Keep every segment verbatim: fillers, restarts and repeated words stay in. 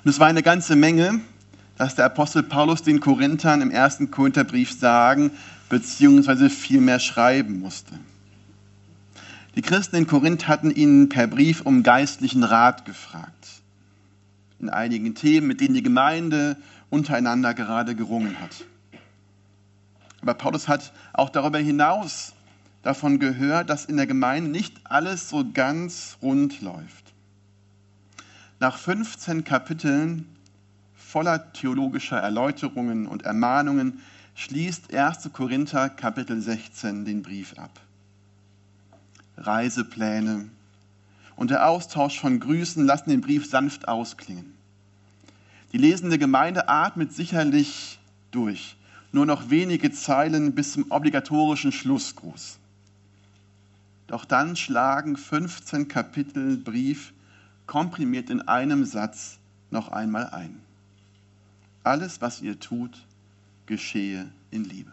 Und es war eine ganze Menge, dass der Apostel Paulus den Korinthern im ersten Korintherbrief sagen bzw. vielmehr schreiben musste. Die Christen in Korinth hatten ihn per Brief um geistlichen Rat gefragt. In einigen Themen, mit denen die Gemeinde untereinander gerade gerungen hat. Aber Paulus hat auch darüber hinaus davon gehört, dass in der Gemeinde nicht alles so ganz rund läuft. Nach fünfzehn Kapiteln voller theologischer Erläuterungen und Ermahnungen schließt erster Korinther Kapitel sechzehn den Brief ab. Reisepläne und der Austausch von Grüßen lassen den Brief sanft ausklingen. Die lesende Gemeinde atmet sicherlich durch. Nur noch wenige Zeilen bis zum obligatorischen Schlussgruß. Doch dann schlagen fünfzehn Kapitel Brief komprimiert in einem Satz noch einmal ein. Alles, was ihr tut, geschehe in Liebe.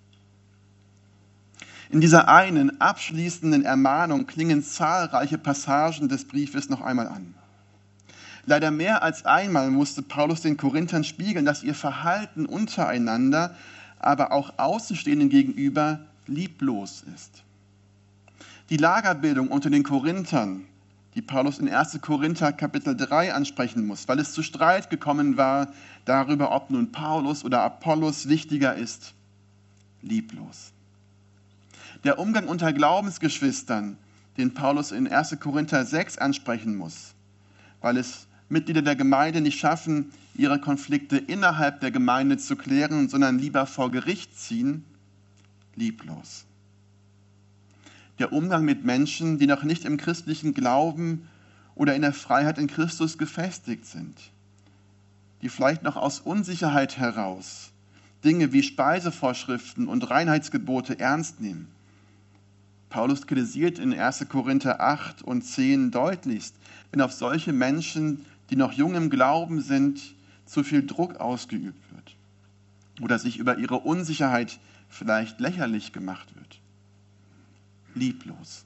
In dieser einen abschließenden Ermahnung klingen zahlreiche Passagen des Briefes noch einmal an. Leider mehr als einmal musste Paulus den Korinthern spiegeln, dass ihr Verhalten untereinander, aber auch Außenstehenden gegenüber lieblos ist. Die Lagerbildung unter den Korinthern, die Paulus in erster Korinther Kapitel drei ansprechen muss, weil es zu Streit gekommen war darüber, ob nun Paulus oder Apollos wichtiger ist, lieblos. Der Umgang unter Glaubensgeschwistern, den Paulus in erster Korinther sechs ansprechen muss, weil es Mitglieder der Gemeinde nicht schaffen, ihre Konflikte innerhalb der Gemeinde zu klären, sondern lieber vor Gericht ziehen, lieblos. Der Umgang mit Menschen, die noch nicht im christlichen Glauben oder in der Freiheit in Christus gefestigt sind, die vielleicht noch aus Unsicherheit heraus Dinge wie Speisevorschriften und Reinheitsgebote ernst nehmen. Paulus kritisiert in erster Korinther acht und zehn deutlichst, wenn auf solche Menschen, die noch jung im Glauben sind, zu viel Druck ausgeübt wird oder sich über ihre Unsicherheit vielleicht lächerlich gemacht wird. Lieblos.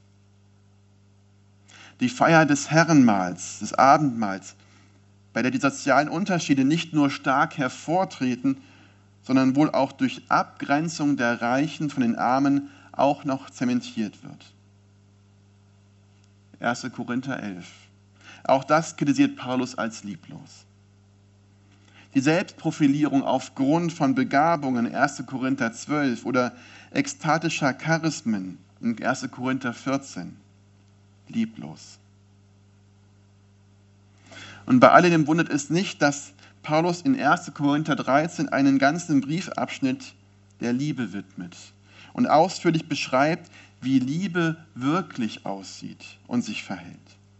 Die Feier des Herrenmahls, des Abendmahls, bei der die sozialen Unterschiede nicht nur stark hervortreten, sondern wohl auch durch Abgrenzung der Reichen von den Armen auch noch zementiert wird. erster Korinther elf. Auch das kritisiert Paulus als lieblos. Die Selbstprofilierung aufgrund von Begabungen, erster Korinther zwölf, oder ekstatischer Charismen in erster Korinther vierzehn, lieblos. Und bei alledem wundert es nicht, dass Paulus in erster Korinther dreizehn einen ganzen Briefabschnitt der Liebe widmet und ausführlich beschreibt, wie Liebe wirklich aussieht und sich verhält.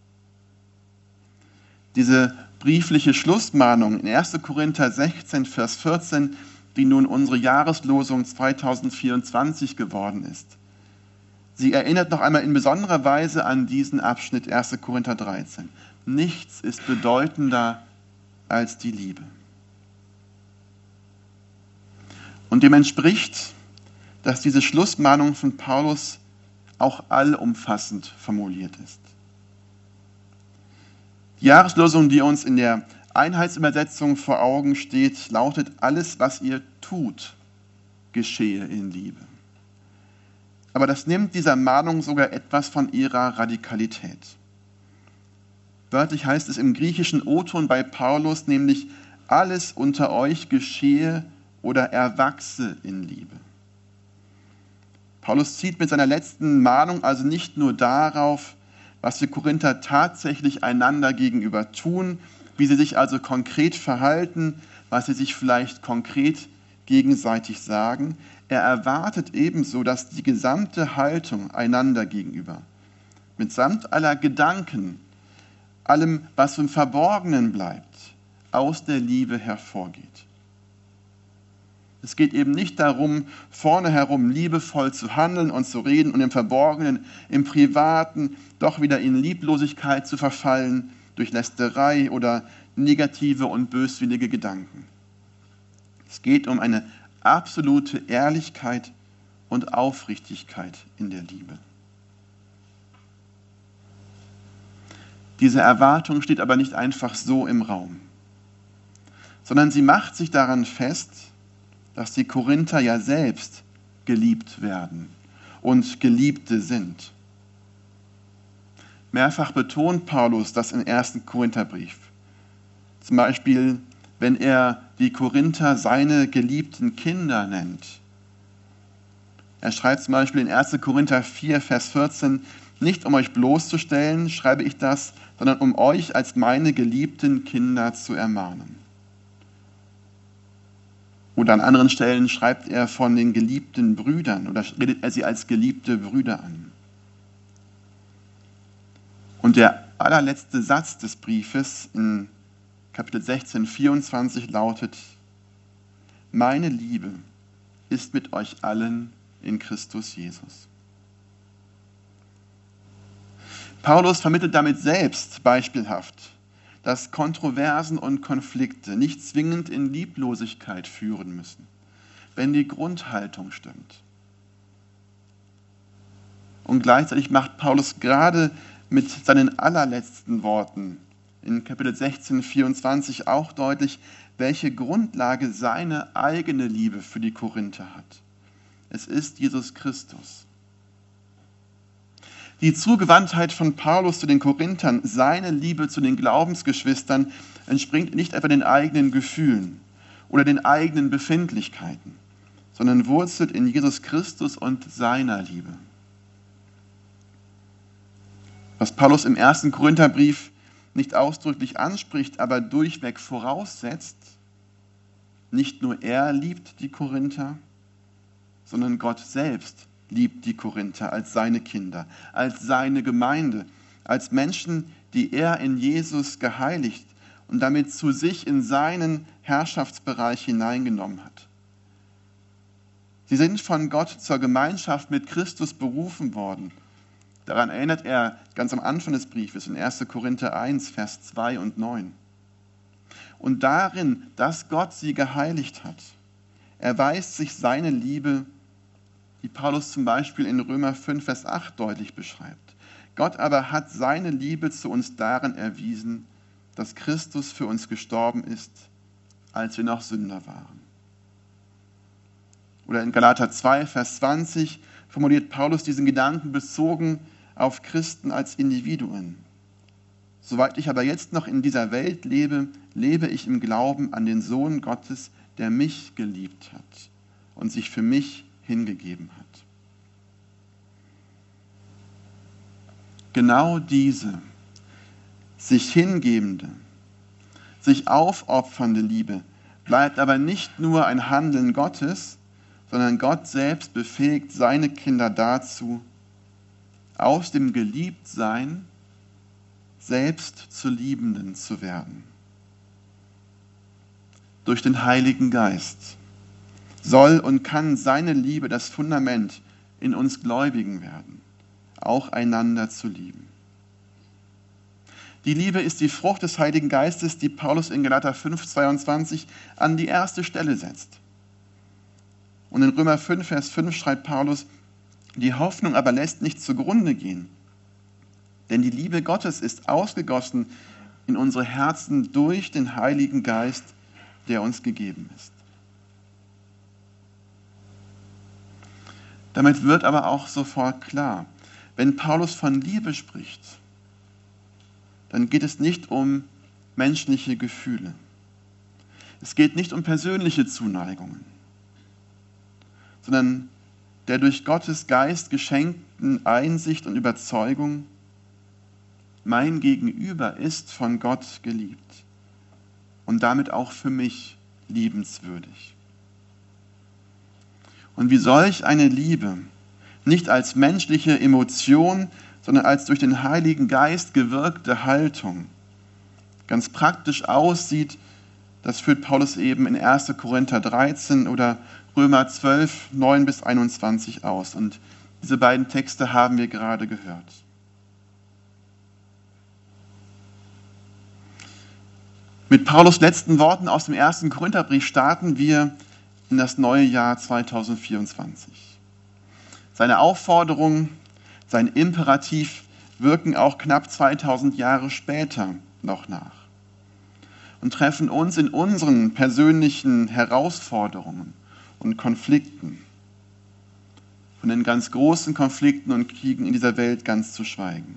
Diese briefliche Schlussmahnung in erster Korinther sechzehn, Vers vierzehn, die nun unsere Jahreslosung zweitausendvierundzwanzig geworden ist. Sie erinnert noch einmal in besonderer Weise an diesen Abschnitt erster Korinther dreizehn. Nichts ist bedeutender als die Liebe. Und dem entspricht, dass diese Schlussmahnung von Paulus auch allumfassend formuliert ist. Die Jahreslosung, die uns in der Einheitsübersetzung vor Augen steht, lautet: Alles, was ihr tut, geschehe in Liebe. Aber das nimmt dieser Mahnung sogar etwas von ihrer Radikalität. Wörtlich heißt es im griechischen O-Ton bei Paulus nämlich: Alles unter euch geschehe oder erwachse in Liebe. Paulus zieht mit seiner letzten Mahnung also nicht nur darauf, was die Korinther tatsächlich einander gegenüber tun, wie sie sich also konkret verhalten, was sie sich vielleicht konkret gegenseitig sagen. Er erwartet ebenso, dass die gesamte Haltung einander gegenüber, mitsamt aller Gedanken, allem, was im Verborgenen bleibt, aus der Liebe hervorgeht. Es geht eben nicht darum, vorne herum liebevoll zu handeln und zu reden und im Verborgenen, im Privaten doch wieder in Lieblosigkeit zu verfallen durch Lästerei oder negative und böswillige Gedanken. Es geht um eine absolute Ehrlichkeit und Aufrichtigkeit in der Liebe. Diese Erwartung steht aber nicht einfach so im Raum. sondern sie macht sich daran fest, dass die Korinther ja selbst geliebt werden und Geliebte sind. Mehrfach betont Paulus das im ersten Korintherbrief. Zum Beispiel, wenn er die Korinther seine geliebten Kinder nennt. Er schreibt zum Beispiel in ersten Korinther vier, Vers vierzehn, nicht um euch bloßzustellen, schreibe ich das, sondern um euch als meine geliebten Kinder zu ermahnen. Oder an anderen Stellen schreibt er von den geliebten Brüdern oder redet er sie als geliebte Brüder an. Und der allerletzte Satz des Briefes in Kapitel sechzehn, vierundzwanzig lautet: Meine Liebe ist mit euch allen in Christus Jesus. Paulus vermittelt damit selbst beispielhaft, dass Kontroversen und Konflikte nicht zwingend in Lieblosigkeit führen müssen, wenn die Grundhaltung stimmt. Und gleichzeitig macht Paulus gerade mit seinen allerletzten Worten in Kapitel sechzehn, vierundzwanzig auch deutlich, welche Grundlage seine eigene Liebe für die Korinther hat. Es ist Jesus Christus. Die Zugewandtheit von Paulus zu den Korinthern, seine Liebe zu den Glaubensgeschwistern, entspringt nicht etwa den eigenen Gefühlen oder den eigenen Befindlichkeiten, sondern wurzelt in Jesus Christus und seiner Liebe. Was Paulus im ersten Korintherbrief nicht ausdrücklich anspricht, aber durchweg voraussetzt, nicht nur er liebt die Korinther, sondern Gott selbst liebt die Korinther als seine Kinder, als seine Gemeinde, als Menschen, die er in Jesus geheiligt und damit zu sich in seinen Herrschaftsbereich hineingenommen hat. Sie sind von Gott zur Gemeinschaft mit Christus berufen worden. Daran erinnert er ganz am Anfang des Briefes in ersten Korinther eins, Vers zwei und neun. Und darin, dass Gott sie geheiligt hat, erweist sich seine Liebe, wie Paulus zum Beispiel in Römer fünf, Vers acht deutlich beschreibt. Gott aber hat seine Liebe zu uns darin erwiesen, dass Christus für uns gestorben ist, als wir noch Sünder waren. Oder in Galater zwei, Vers zwanzig formuliert Paulus diesen Gedanken bezogen auf Christen als Individuen. Soweit ich aber jetzt noch in dieser Welt lebe, lebe ich im Glauben an den Sohn Gottes, der mich geliebt hat und sich für mich hingegeben hat. Genau diese sich hingebende, sich aufopfernde Liebe bleibt aber nicht nur ein Handeln Gottes, sondern Gott selbst befähigt seine Kinder dazu, aus dem Geliebtsein selbst zu Liebenden zu werden. Durch den Heiligen Geist soll und kann seine Liebe das Fundament in uns Gläubigen werden, auch einander zu lieben. Die Liebe ist die Frucht des Heiligen Geistes, die Paulus in Galater fünf, zweiundzwanzig an die erste Stelle setzt. Und in Römer fünf, Vers fünf schreibt Paulus: Die Hoffnung aber lässt nicht zugrunde gehen, denn die Liebe Gottes ist ausgegossen in unsere Herzen durch den Heiligen Geist, der uns gegeben ist. Damit wird aber auch sofort klar, wenn Paulus von Liebe spricht, dann geht es nicht um menschliche Gefühle. Es geht nicht um persönliche Zuneigungen, sondern der durch Gottes Geist geschenkten Einsicht und Überzeugung, mein Gegenüber ist von Gott geliebt und damit auch für mich liebenswürdig. Und wie solch eine Liebe nicht als menschliche Emotion, sondern als durch den Heiligen Geist gewirkte Haltung ganz praktisch aussieht, das führt Paulus eben in ersten Korinther dreizehn oder Römer zwölf, neun bis einundzwanzig aus. Und diese beiden Texte haben wir gerade gehört. Mit Paulus letzten Worten aus dem ersten Korintherbrief starten wir in das neue Jahr zweitausendvierundzwanzig. Seine Aufforderung, sein Imperativ wirken auch knapp zweitausend Jahre später noch nach. und treffen uns in unseren persönlichen Herausforderungen und Konflikten. Von den ganz großen Konflikten und Kriegen in dieser Welt ganz zu schweigen.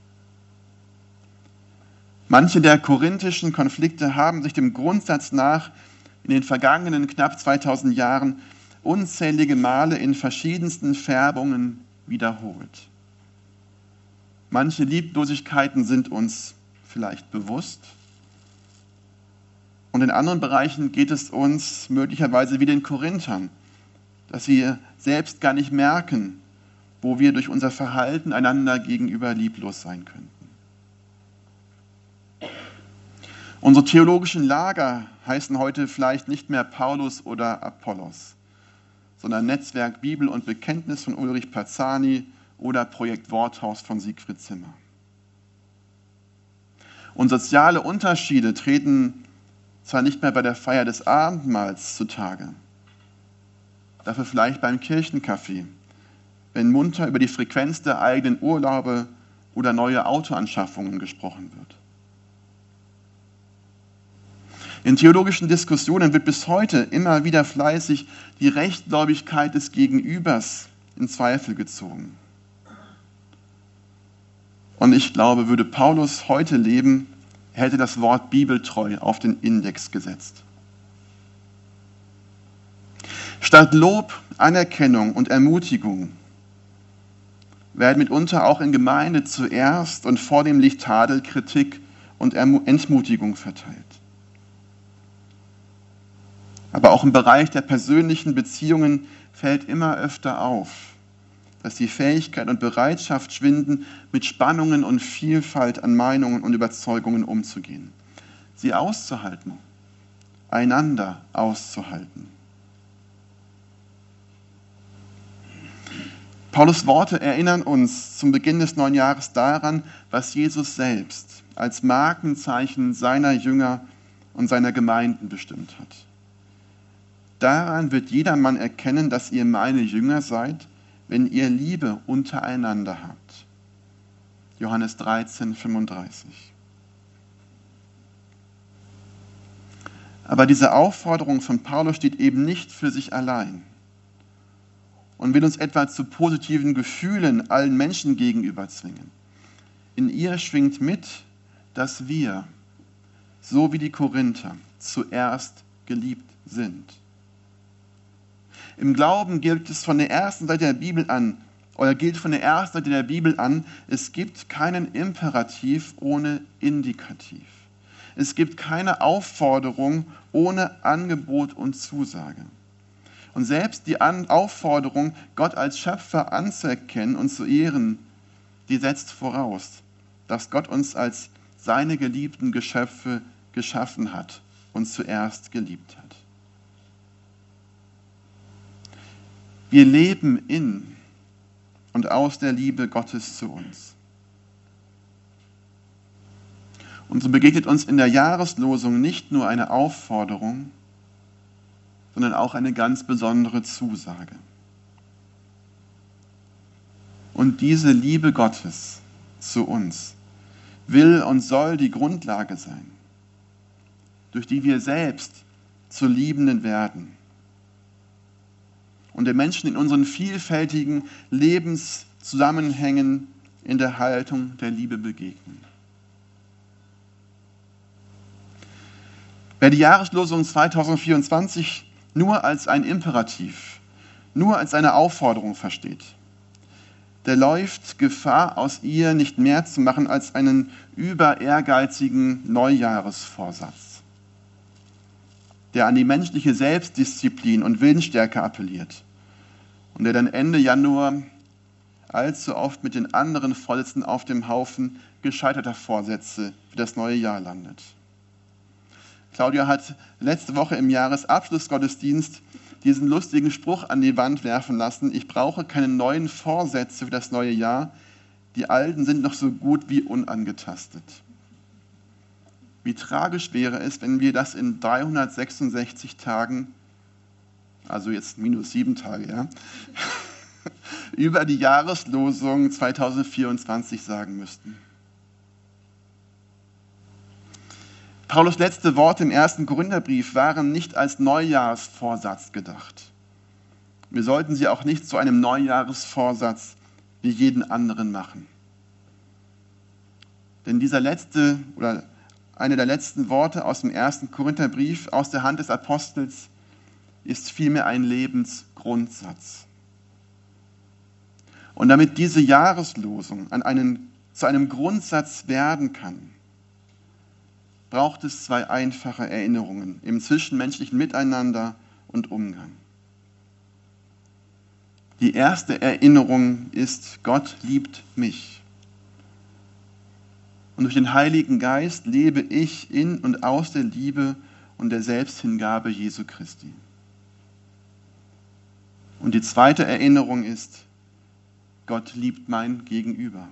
Manche der korinthischen Konflikte haben sich dem Grundsatz nach in den vergangenen knapp zweitausend Jahren unzählige Male in verschiedensten Färbungen wiederholt. Manche Lieblosigkeiten sind uns vielleicht bewusst. Und in anderen Bereichen geht es uns möglicherweise wie den Korinthern, dass wir selbst gar nicht merken, wo wir durch unser Verhalten einander gegenüber lieblos sein könnten. Unsere theologischen Lager heißen heute vielleicht nicht mehr Paulus oder Apollos, sondern Netzwerk Bibel und Bekenntnis von Ulrich Parzani oder Projekt Worthaus von Siegfried Zimmer. Und soziale Unterschiede treten zwar nicht mehr bei der Feier des Abendmahls zutage, dafür vielleicht beim Kirchenkaffee, wenn munter über die Frequenz der eigenen Urlaube oder neue Autoanschaffungen gesprochen wird. In theologischen Diskussionen wird bis heute immer wieder fleißig die Rechtgläubigkeit des Gegenübers in Zweifel gezogen. Und ich glaube, würde Paulus heute leben, er hätte das Wort bibeltreu auf den Index gesetzt. Statt Lob, Anerkennung und Ermutigung werden mitunter auch in Gemeinde zuerst und vornehmlich Tadel, Kritik und Entmutigung verteilt. Aber auch im Bereich der persönlichen Beziehungen fällt immer öfter auf, dass die Fähigkeit und Bereitschaft schwinden, mit Spannungen und Vielfalt an Meinungen und Überzeugungen umzugehen. Sie auszuhalten, einander auszuhalten. Paulus' Worte erinnern uns zum Beginn des neuen Jahres daran, was Jesus selbst als Markenzeichen seiner Jünger und seiner Gemeinden bestimmt hat. Daran wird jedermann erkennen, dass ihr meine Jünger seid, wenn ihr Liebe untereinander habt. Johannes dreizehn, fünfunddreißig. Aber diese Aufforderung von Paulus steht eben nicht für sich allein und will uns etwa zu positiven Gefühlen allen Menschen gegenüber zwingen. In ihr schwingt mit, dass wir, so wie die Korinther, zuerst geliebt sind. Im Glauben gilt es von der ersten Seite der Bibel an, oder gilt von der ersten Seite der Bibel an, es gibt keinen Imperativ ohne Indikativ. Es gibt keine Aufforderung ohne Angebot und Zusage. Und selbst die Aufforderung, Gott als Schöpfer anzuerkennen und zu ehren, die setzt voraus, dass Gott uns als seine geliebten Geschöpfe geschaffen hat und zuerst geliebt hat. Wir leben in und aus der Liebe Gottes zu uns. Und so begegnet uns in der Jahreslosung nicht nur eine Aufforderung, sondern auch eine ganz besondere Zusage. Und diese Liebe Gottes zu uns will und soll die Grundlage sein, durch die wir selbst zu Liebenden werden und den Menschen in unseren vielfältigen Lebenszusammenhängen in der Haltung der Liebe begegnen. Wer die Jahreslosung zweitausendvierundzwanzig nur als ein Imperativ, nur als eine Aufforderung versteht, der läuft Gefahr, aus ihr nicht mehr zu machen als einen über ehrgeizigen Neujahresvorsatz, der an die menschliche Selbstdisziplin und Willensstärke appelliert und der dann Ende Januar allzu oft mit den anderen Vorsätzen auf dem Haufen gescheiterter Vorsätze für das neue Jahr landet. Claudia hat letzte Woche im Jahresabschlussgottesdienst diesen lustigen Spruch an die Wand werfen lassen: Ich brauche keine neuen Vorsätze für das neue Jahr, die alten sind noch so gut wie unangetastet. Wie tragisch wäre es, wenn wir das in dreihundertsechsundsechzig Tagen, also jetzt minus sieben Tage, ja, über die Jahreslosung zweitausendvierundzwanzig sagen müssten. Paulus' letzte Worte im ersten Korintherbrief waren nicht als Neujahrsvorsatz gedacht. Wir sollten sie auch nicht zu einem Neujahresvorsatz wie jeden anderen machen. Denn dieser letzte oder eine der letzten Worte aus dem ersten Korintherbrief aus der Hand des Apostels ist vielmehr ein Lebensgrundsatz. Und damit diese Jahreslosung an einen, zu einem Grundsatz werden kann, braucht es zwei einfache Erinnerungen im zwischenmenschlichen Miteinander und Umgang. Die erste Erinnerung ist, Gott liebt mich. Und durch den Heiligen Geist lebe ich in und aus der Liebe und der Selbsthingabe Jesu Christi. Und die zweite Erinnerung ist, Gott liebt mein Gegenüber.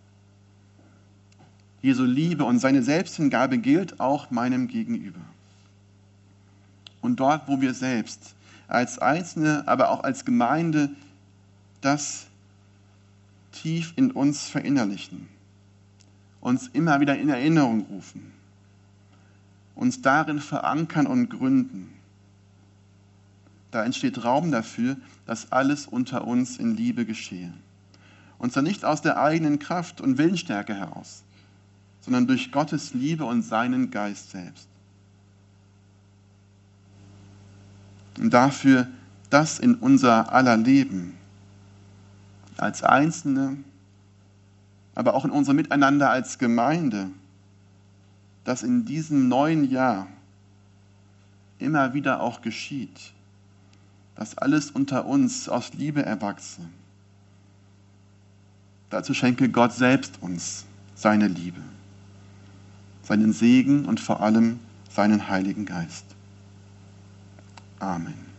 Jesu Liebe und seine Selbsthingabe gilt auch meinem Gegenüber. Und dort, wo wir selbst als Einzelne, aber auch als Gemeinde das tief in uns verinnerlichen, uns immer wieder in Erinnerung rufen, uns darin verankern und gründen, da entsteht Raum dafür, dass alles unter uns in Liebe geschehe. Und zwar nicht aus der eigenen Kraft und Willensstärke heraus, sondern durch Gottes Liebe und seinen Geist selbst. Und dafür, dass in unser aller Leben als Einzelne, aber auch in unserem Miteinander als Gemeinde, dass in diesem neuen Jahr immer wieder auch geschieht, dass alles unter uns aus Liebe erwachse. Dazu schenke Gott selbst uns seine Liebe, seinen Segen und vor allem seinen Heiligen Geist. Amen.